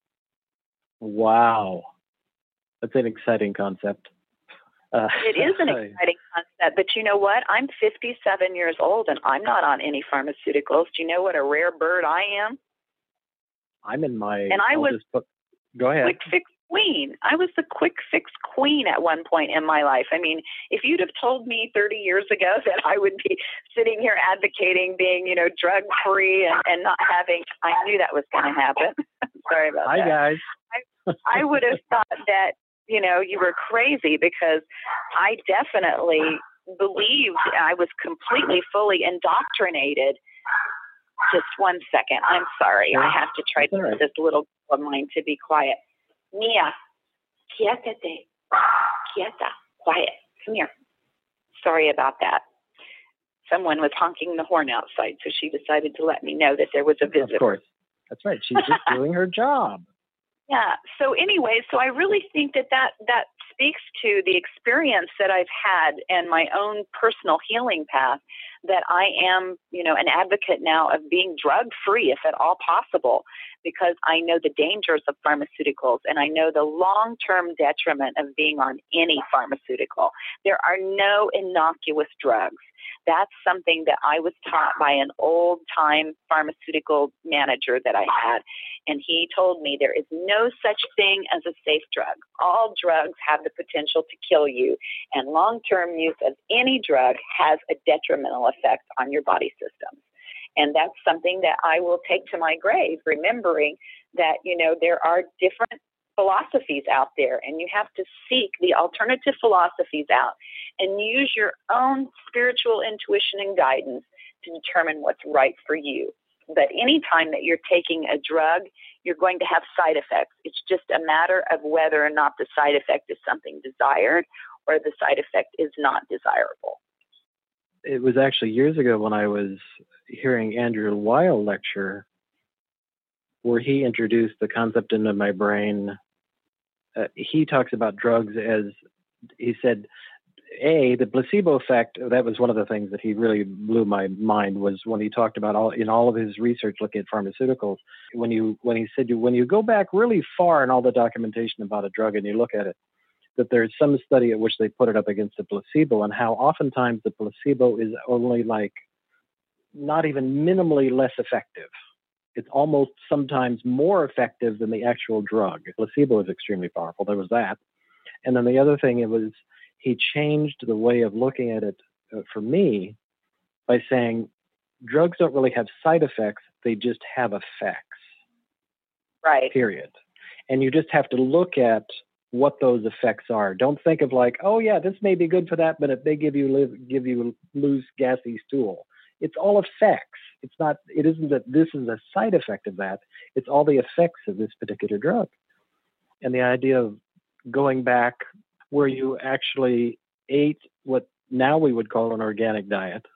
Wow. That's an exciting concept. Uh, it is an exciting concept, but you know what? I'm fifty-seven years old and I'm not on any pharmaceuticals. Do you know what a rare bird I am? I'm in my and I was book. Go ahead. Quick fix queen. I was the quick fix queen at one point in my life. I mean, if you'd have told me thirty years ago that I would be sitting here advocating being, you know, drug free and, and not having, I knew that was going to happen. Sorry about Hi, that. Hi guys. I, I would have thought that, you know, you were crazy, because I definitely believed I was completely, fully indoctrinated. Just one second. I'm sorry. I have to try to get this little girl of mine to be quiet. Mia, quietate. Quieta. Quiet. Come here. Sorry about that. Someone was honking the horn outside, so she decided to let me know that there was a visitor. Of course. That's right. She's just doing her job. Yeah. So anyway, so I really think that, that that speaks to the experience that I've had and my own personal healing path, that I am, you know, an advocate now of being drug free, if at all possible, because I know the dangers of pharmaceuticals and I know the long-term detriment of being on any pharmaceutical. There are no innocuous drugs. That's something that I was taught by an old-time pharmaceutical manager that I had. And he told me there is no such thing as a safe drug. All drugs have the potential to kill you. And long-term use of any drug has a detrimental effect on your body systems. And that's something that I will take to my grave, remembering that, you know, there are different philosophies out there, and you have to seek the alternative philosophies out and use your own spiritual intuition and guidance to determine what's right for you. But anytime that you're taking a drug, you're going to have side effects. It's just a matter of whether or not the side effect is something desired or the side effect is not desirable. It was actually years ago when I was hearing Andrew Weil lecture, where he introduced the concept into my brain. Uh, he talks about drugs as, he said, A, the placebo effect. That was one of the things that he really blew my mind, was when he talked about all in all of his research looking at pharmaceuticals. When you when he said, when you go back really far in all the documentation about a drug and you look at it, that there's some study at which they put it up against a placebo, and how oftentimes the placebo is only like not even minimally less effective. It's almost sometimes more effective than the actual drug. Placebo is extremely powerful. There was that. And then the other thing, it was, he changed the way of looking at it uh, for me by saying drugs don't really have side effects. They just have effects. Right. Period. And you just have to look at what those effects are. Don't think of like, oh yeah, this may be good for that, but if they give you live, give you loose, gassy stool. It's all effects. It's not, it isn't that this is a side effect of that. It's all the effects of this particular drug. And the idea of going back where you actually ate what now we would call an organic diet,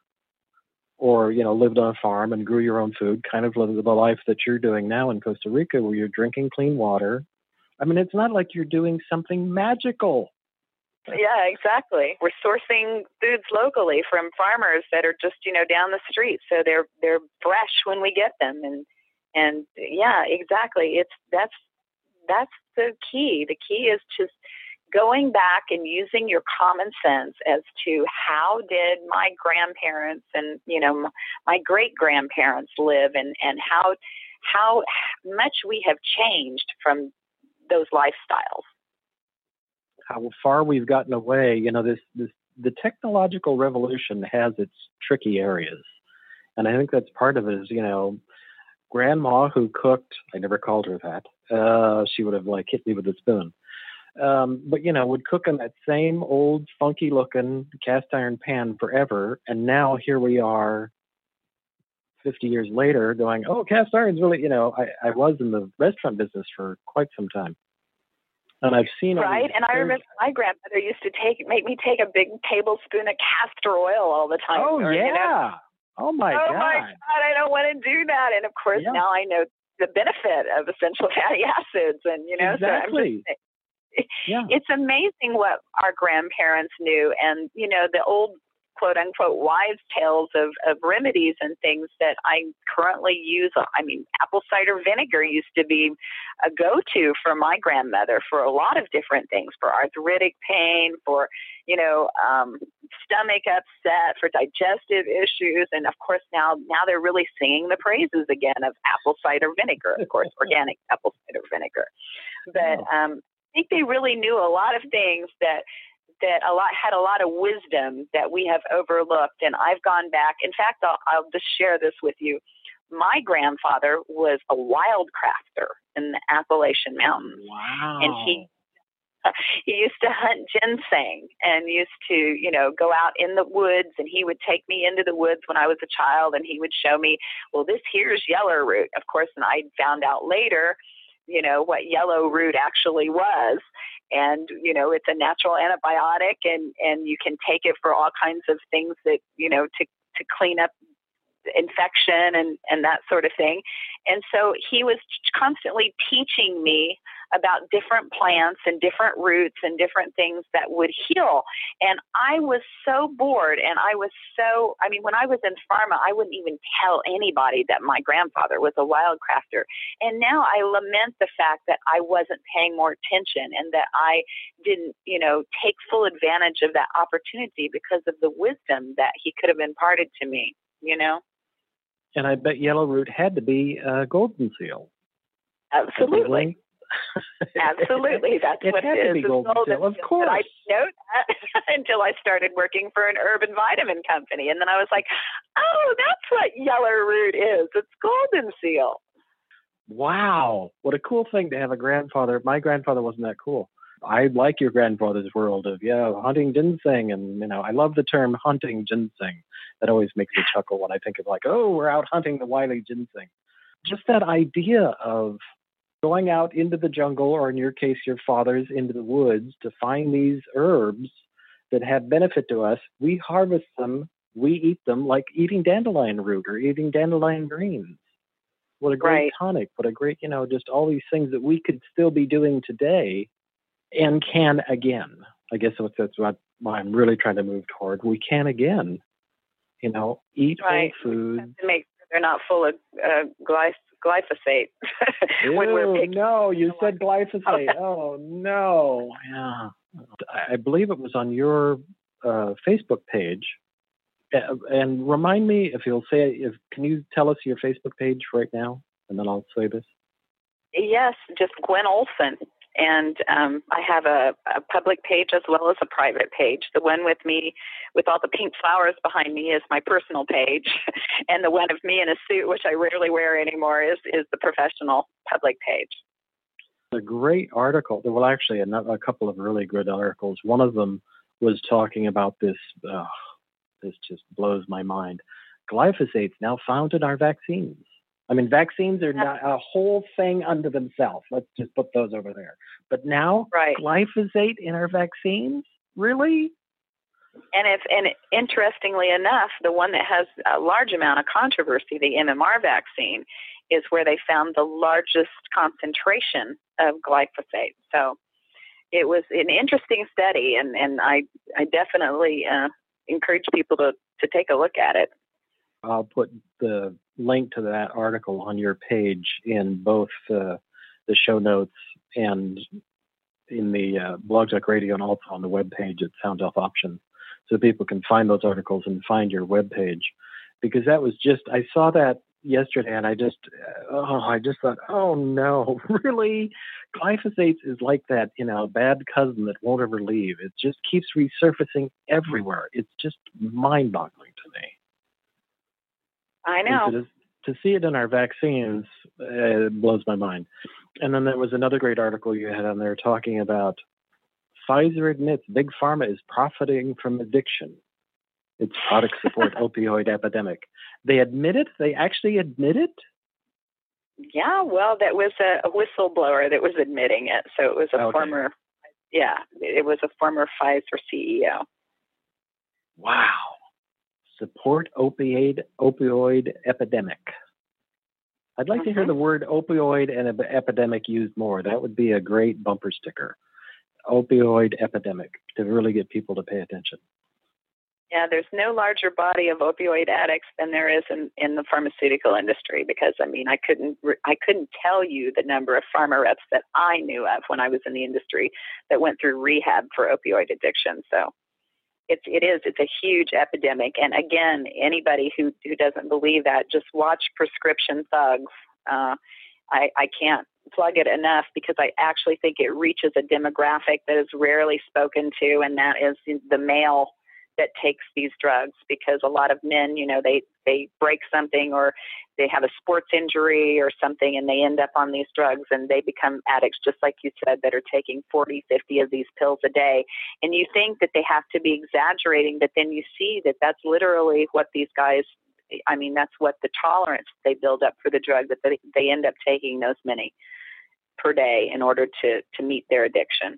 or, you know, lived on a farm and grew your own food, kind of lived the life that you're doing now in Costa Rica, where you're drinking clean water. I mean, it's not like you're doing something magical. Yeah, exactly. We're sourcing foods locally from farmers that are just, you know, down the street. So they're they're fresh when we get them. And and yeah, exactly. It's that's that's the key. The key is just going back and using your common sense as to how did my grandparents and, you know, my great grandparents live, and, and how, how much we have changed from those lifestyles. How far we've gotten away, you know, this, this, the technological revolution has its tricky areas. And I think that's part of it is, you know, grandma who cooked, I never called her that. Uh, she would have like hit me with a spoon. Um, but, you know, would cook in that same old funky looking cast iron pan forever. And now here we are fifty years later going, oh, cast iron's really, you know, I, I was in the restaurant business for quite some time. And I've seen right, and I remember my grandmother used to take make me take a big tablespoon of castor oil all the time. Oh or, yeah! You know, oh my oh god! Oh my god! I don't want to do that. And of course, yeah. now I know the benefit of essential fatty acids, and you know, exactly. So I'm just, yeah. It's amazing what our grandparents knew, and you know, the old quote unquote wives' tales of, of remedies and things that I currently use. I mean, apple cider vinegar used to be a go-to for my grandmother for a lot of different things, for arthritic pain, for, you know, um, stomach upset, for digestive issues. And of course, now, now they're really singing the praises again of apple cider vinegar, of course, organic apple cider vinegar. But um, I think they really knew a lot of things that that a lot had a lot of wisdom that we have overlooked. And I've gone back. In fact, I'll, I'll just share this with you. My grandfather was a wild crafter in the Appalachian Mountains. Wow. And he he used to hunt ginseng and used to, you know, go out in the woods, and he would take me into the woods when I was a child, and he would show me, well, this here's yellow root. Of course, and I found out later, you know, what yellow root actually was. And, you know, it's a natural antibiotic, and, and you can take it for all kinds of things that, you know, to, to clean up infection and, and that sort of thing. And so he was constantly teaching me about different plants and different roots and different things that would heal. And I was so bored, and I was so, I mean, when I was in pharma, I wouldn't even tell anybody that my grandfather was a wild crafter. And now I lament the fact that I wasn't paying more attention, and that I didn't, you know, take full advantage of that opportunity because of the wisdom that he could have imparted to me, you know? And I bet yellow root had to be uh, golden seal. Absolutely. Absolutely. That's it what had it to is. be golden golden seal, of seal. course. But I didn't know that until I started working for an herb and vitamin company. And then I was like, oh, that's what yellow root is. It's golden seal. Wow. What a cool thing to have a grandfather. My grandfather wasn't that cool. I like your grandfather's world of, yeah, hunting ginseng. And, you know, I love the term hunting ginseng. That always makes me chuckle when I think of like, oh, we're out hunting the wily ginseng. Just that idea of going out into the jungle, or in your case, your father's, into the woods to find these herbs that have benefit to us. We harvest them, we eat them like eating dandelion root or eating dandelion greens. What a great right. tonic. What a great, you know, just all these things that we could still be doing today and can again. I guess that's, that's what I'm really trying to move toward. We can again, you know, eat right. whole foods. To make sure they're not full of uh, glyphosate. glyphosate. when we're Ew, no, you said glyphosate. Oh, no. Yeah. I believe it was on your uh, Facebook page. Uh, and remind me, if you'll say, if can you tell us your Facebook page right now? And then I'll say this. Yes, just Gwen Olson. And um, I have a, a public page as well as a private page. The one with me, with all the pink flowers behind me, is my personal page. And the one of me in a suit, which I rarely wear anymore, is, is the professional public page. A great article. Well, actually, a, a couple of really good articles. One of them was talking about this. Oh, this just blows my mind. Glyphosate's now found in our vaccines. I mean, vaccines are not a whole thing unto themselves. Let's just put those over there. But now, right. glyphosate in our vaccines? Really? And if, and interestingly enough, the one that has a large amount of controversy, the M M R vaccine, is where they found the largest concentration of glyphosate. So it was an interesting study, and, and I, I definitely uh, encourage people to, to take a look at it. I'll put the link to that article on your page in both uh, the show notes and in the uh, Blog Talk Radio and also on the webpage at Sound Health Options, so people can find those articles and find your webpage. Because that was just, I saw that yesterday and I just, oh, I just thought, oh no, really? Glyphosate is like that, you know, bad cousin that won't ever leave. It just keeps resurfacing everywhere. It's just mind-boggling to me. I know. To, to see it in our vaccines, uh, it blows my mind. And then there was another great article you had on there talking about Pfizer admits Big Pharma is profiting from addiction. Its products support opioid epidemic. They admit it? They actually admit it? Yeah, well, that was a, a whistleblower that was admitting it. So it was a okay. former, yeah, it was a former Pfizer C E O. Wow. Support opioid opioid epidemic. I'd like mm-hmm. to hear the word opioid and ep- epidemic used more. That would be a great bumper sticker. Opioid epidemic, to really get people to pay attention. Yeah, there's no larger body of opioid addicts than there is in, in the pharmaceutical industry, because, I mean, I couldn't I couldn't tell you the number of pharma reps that I knew of when I was in the industry that went through rehab for opioid addiction. So it's, it is, it's a huge epidemic. And again, anybody who, who doesn't believe that, just watch Prescription Thugs. Uh, I, I can't plug it enough because I actually think it reaches a demographic that is rarely spoken to, and that is the male that takes these drugs, because a lot of men, you know, they, they break something or they have a sports injury or something and they end up on these drugs and they become addicts, just like you said, that are taking forty, fifty of these pills a day. And you think that they have to be exaggerating, but then you see that that's literally what these guys, I mean, that's what the tolerance they build up for the drug, that they, they end up taking those many per day in order to, to meet their addiction.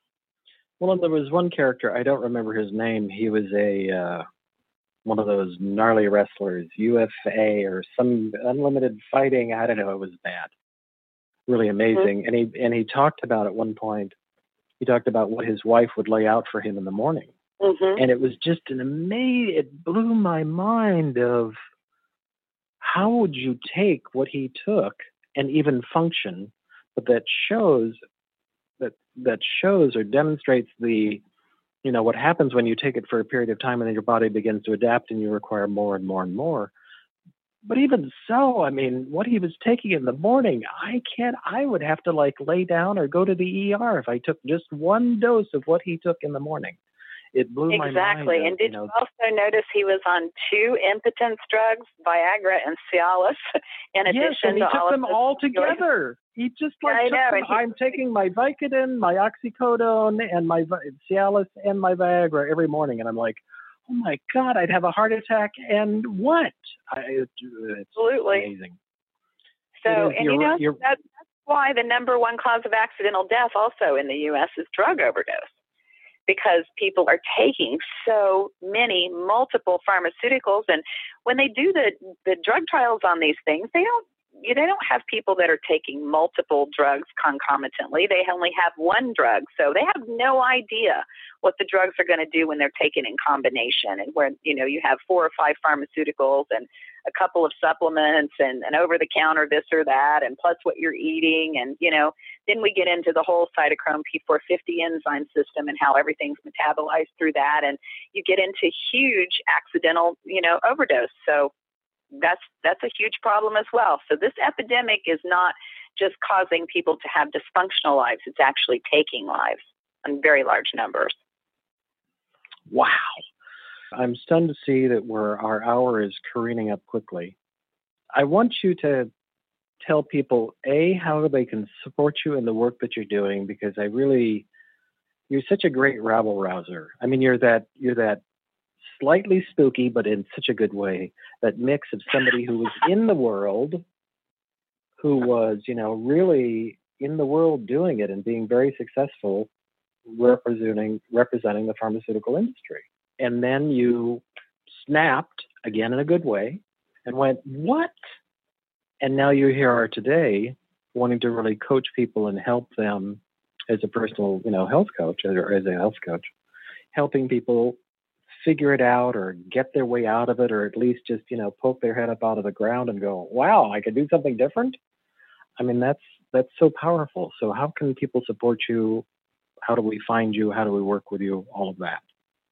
Well, there was one character, I don't remember his name. He was a uh, one of those gnarly wrestlers, U F A or some unlimited fighting. I don't know. It was bad, really amazing. Mm-hmm. And he and he talked about at one point. He talked about what his wife would lay out for him in the morning, mm-hmm. and it was just an amazing. It blew my mind of how would you take what he took and even function, but that shows. that that shows or demonstrates the, you know, what happens when you take it for a period of time and then your body begins to adapt and you require more and more and more. But even so, I mean, what he was taking in the morning, I can't, I would have to like lay down or go to the E R if I took just one dose of what he took in the morning. It blew exactly. my mind. Exactly. And did you, know, you also notice he was on two impotence drugs, Viagra and Cialis, in addition yes, and he to took all them of all together. He just like yeah, I took know. them, He, I'm taking my Vicodin, my oxycodone, and my Cialis and my Viagra every morning, and I'm like, oh my God, I'd have a heart attack. And what? I, it, it's Absolutely amazing. So, is, and you know, that, that's why the number one cause of accidental death also in the U S is drug overdose. Because people are taking so many multiple pharmaceuticals, and when they do the, the drug trials on these things, they don't you, they don't have people that are taking multiple drugs concomitantly. They only have one drug, so they have no idea what the drugs are going to do when they're taken in combination. And where you know you have four or five pharmaceuticals and a couple of supplements and an over-the-counter this or that, and plus what you're eating, and you know, then we get into the whole cytochrome P four fifty enzyme system and how everything's metabolized through that, and you get into huge accidental, you know, overdose. So that's that's a huge problem as well. So this epidemic is not just causing people to have dysfunctional lives; it's actually taking lives in very large numbers. Wow. I'm stunned to see that we're, our hour is careening up quickly. I want you to tell people, A, how they can support you in the work that you're doing, because I really, you're such a great rabble rouser. I mean, you're that, you're that slightly spooky, but in such a good way, that mix of somebody who was in the world, who was, you know, really in the world doing it and being very successful, representing, representing the pharmaceutical industry. And then you snapped, again in a good way, and went, what? And now you here are today wanting to really coach people and help them as a personal, you know, health coach, or as a health coach, helping people figure it out or get their way out of it, or at least just, you know, poke their head up out of the ground and go, wow, I could do something different. I mean, that's, that's so powerful. So how can people support you How do we find you? How do we work with you? All of that.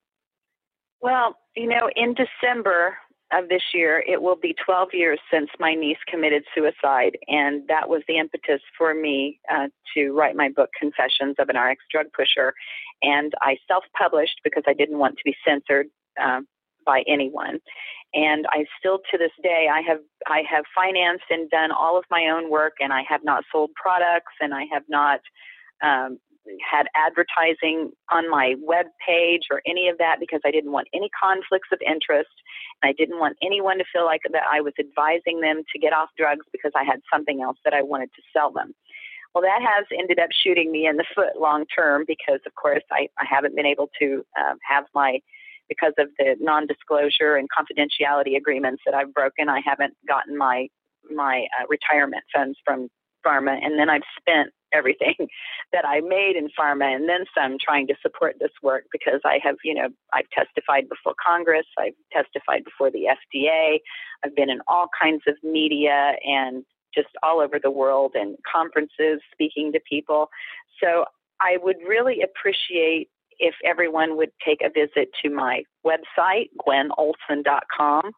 Well, you know, in December of this year, it will be twelve years since my niece committed suicide, and that was the impetus for me uh, to write my book, Confessions of an R X Drug Pusher. And I self-published because I didn't want to be censored uh, by anyone. And I still, to this day, I have I have financed and done all of my own work, and I have not sold products, and I have not um, had advertising on my web page or any of that because I didn't want any conflicts of interest. And I didn't want anyone to feel like that I was advising them to get off drugs because I had something else that I wanted to sell them. Well, that has ended up shooting me in the foot long term because, of course, I, I haven't been able to uh, have my, because of the non-disclosure and confidentiality agreements that I've broken, I haven't gotten my, my uh, retirement funds from pharma. And then I've spent everything that I made in pharma and then some trying to support this work because I have, you know, I've testified before Congress, I've testified before the F D A, I've been in all kinds of media and just all over the world and conferences speaking to people. So I would really appreciate if everyone would take a visit to my website, gwen olson dot com.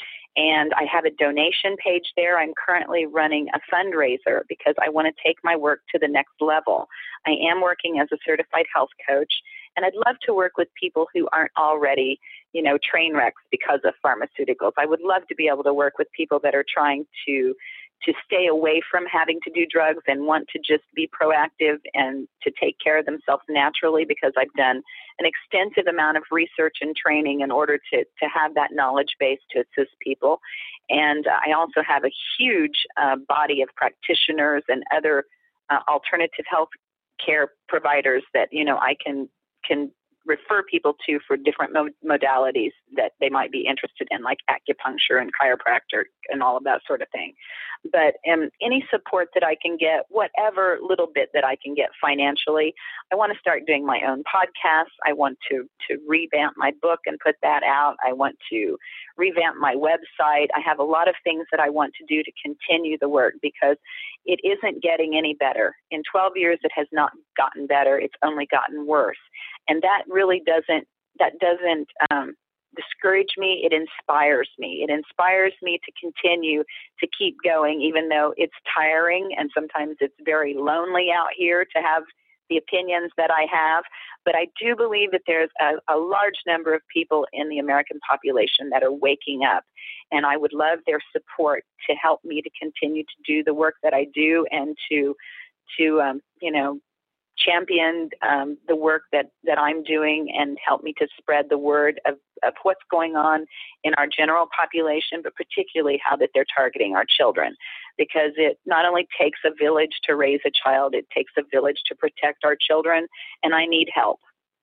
And I have a donation page there. I'm currently running a fundraiser because I want to take my work to the next level. I am working as a certified health coach, and I'd love to work with people who aren't already, you know, train wrecks because of pharmaceuticals. I would love to be able to work with people that are trying to to stay away from having to do drugs and want to just be proactive and to take care of themselves naturally because I've done an extensive amount of research and training in order to, to have that knowledge base to assist people. And I also have a huge uh, body of practitioners and other uh, alternative health care providers that, you know, I can can refer people to for different mo- modalities that they might be interested in, like acupuncture and chiropractor and all of that sort of thing. But um, any support that I can get, whatever little bit that I can get financially, I want to start doing my own podcasts. I want to, to revamp my book and put that out. I want to revamp my website. I have a lot of things that I want to do to continue the work because it isn't getting any better. In twelve years, it has not gotten better. It's only gotten worse. And that really doesn't, that doesn't um, discourage me. It inspires me. It inspires me to continue to keep going, even though it's tiring and sometimes it's very lonely out here to have the opinions that I have. But I do believe that there's a, a large number of people in the American population that are waking up. And I would love their support to help me to continue to do the work that I do and to, to um, you know, championed um, the work that, that I'm doing and help me to spread the word of, of what's going on in our general population, but particularly how that they're targeting our children. Because it not only takes a village to raise a child, it takes a village to protect our children, and I need help.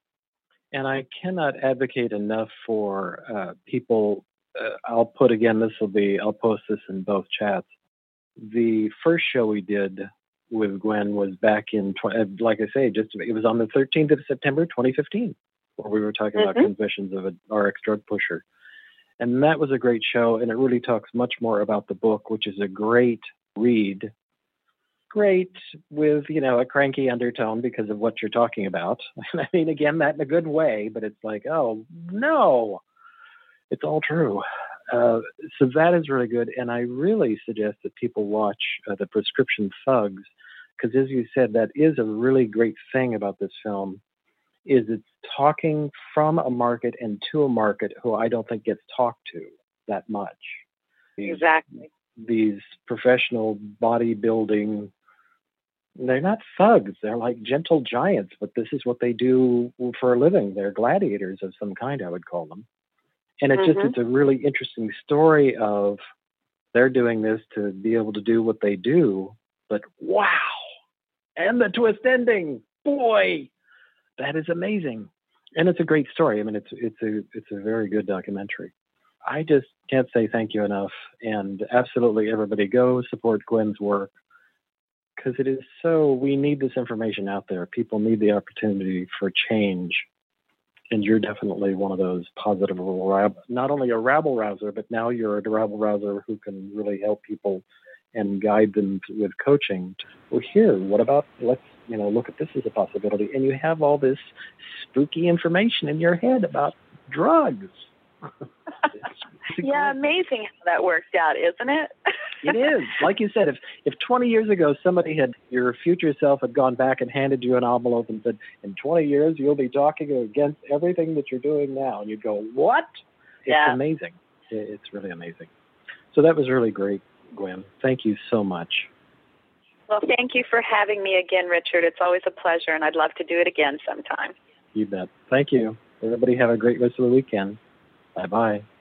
And I cannot advocate enough for uh, people. Uh, I'll put again, this will be, I'll post this in both chats. The first show we did with Gwen was back in, like I say, just it was on the thirteenth of September, twenty fifteen, where we were talking mm-hmm. about Confessions of an R X Drug Pusher. And that was a great show, and it really talks much more about the book, which is a great read. Great with, you know, a cranky undertone because of what you're talking about. I mean, again, that in a good way, but it's like, oh, no, it's all true. Uh, so that is really good, and I really suggest that people watch uh, The Prescription Thugs, because as you said, that is a really great thing about this film, is it's talking from a market and to a market who I don't think gets talked to that much. These, exactly. These professional bodybuilding, they're not thugs. They're like gentle giants, but this is what they do for a living. They're gladiators of some kind, I would call them. And it's mm-hmm. just, it's a really interesting story of they're doing this to be able to do what they do, but wow. And the twist ending, boy, that is amazing. And it's a great story. I mean, it's, it's a, it's a very good documentary. I just can't say thank you enough. And absolutely everybody go support Gwen's work because it is so, we need this information out there. People need the opportunity for change. And you're definitely one of those positive, not only a rabble rouser, but now you're a rabble rouser who can really help people and guide them with coaching. Well, here, what about, let's you know, look at this as a possibility. And you have all this spooky information in your head about drugs. Yeah, amazing how that worked out, isn't it? It is. Like you said, if if twenty years ago somebody had, your future self had gone back and handed you an envelope and said, in twenty years you'll be talking against everything that you're doing now, and you'd go, what? It's yeah. amazing. It's really amazing. So that was really great, Gwen. Thank you so much. Well, thank you for having me again, Richard. It's always a pleasure, and I'd love to do it again sometime. You bet. Thank you. Everybody have a great rest of the weekend. Bye-bye.